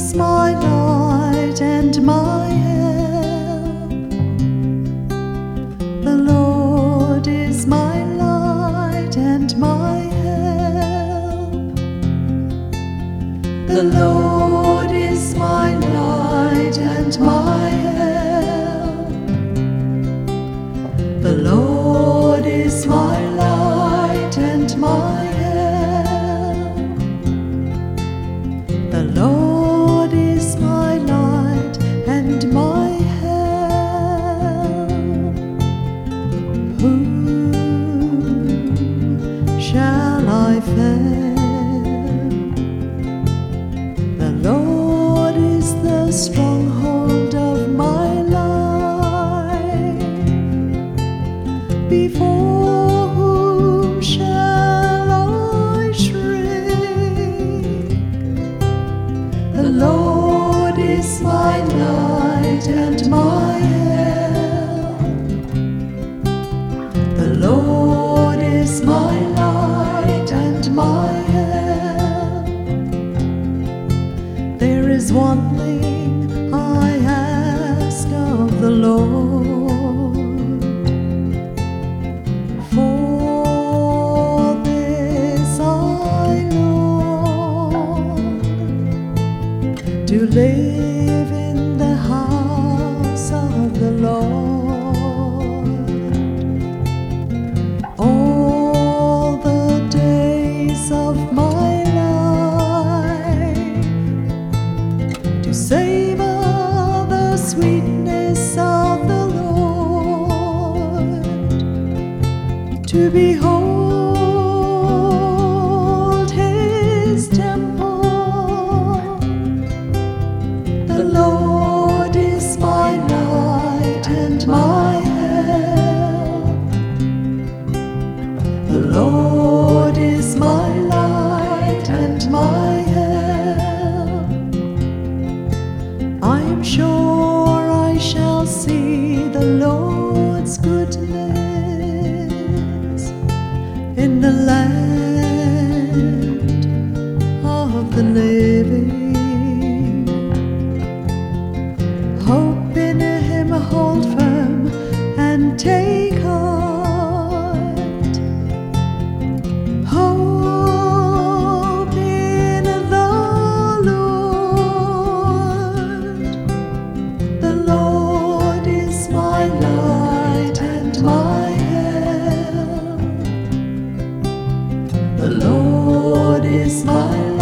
is my light and my help. The Lord is my light and my help. The Lord is my light and my help. The Lord is my light and my help. The Lord is my light and my help. Whom shall I fear? The Lord is the stronghold of my life. Before whom shall I shrink? The Lord is my light and my help. The Lord is my light and my help. There is one thing I ask of the Lord, for this I long, to live in the house of the Lord all the days of my life, to savor the sweetness of the Lord, to behold His temple. The Lord is my light and my help. The Lord is my light and my help. I am sure I shall see the Lord's goodness in the land of the living. Hope in Him, hold firm and take heart. Hope in the Lord. The Lord is my light and my help. The Lord is my